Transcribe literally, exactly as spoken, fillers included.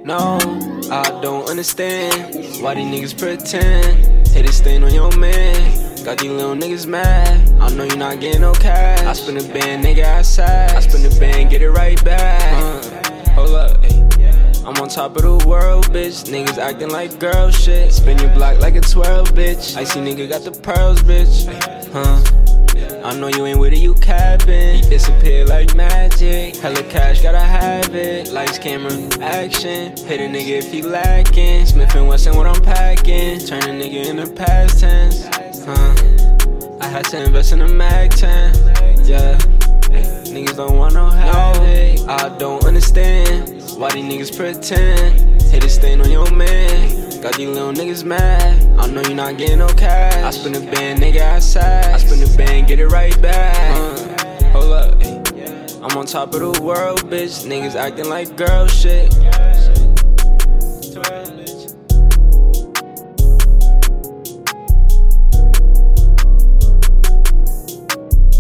No, I don't understand why these niggas pretend. Hate this stain on your man. Got these little niggas mad. I know you not getting no cash. I spin a band, nigga, outside. I spin a band, get it right back. Uh, hold up, ay. I'm on top of the world, bitch. Niggas acting like girl shit. Spin your block like a twirl, bitch. Icy nigga got the pearls, bitch. Huh? I know you ain't with it, you capping. Disappear like magic. Hella cash, gotta have it. Lights, camera, action. Hit a nigga if he lacking. Smith and Wesson, what I'm packing. Turn a nigga into past tense. Huh? I had to invest in a Mac ten. Yeah. Niggas don't want no havoc. I don't understand why these niggas pretend. Hate this stain on your man. Got these little niggas mad. I know you not getting no cash. I spin a band, nigga, outside. I spin a band, get it right back. Uh, hold up, ay. I'm on top of the world, bitch. Niggas acting like girl shit.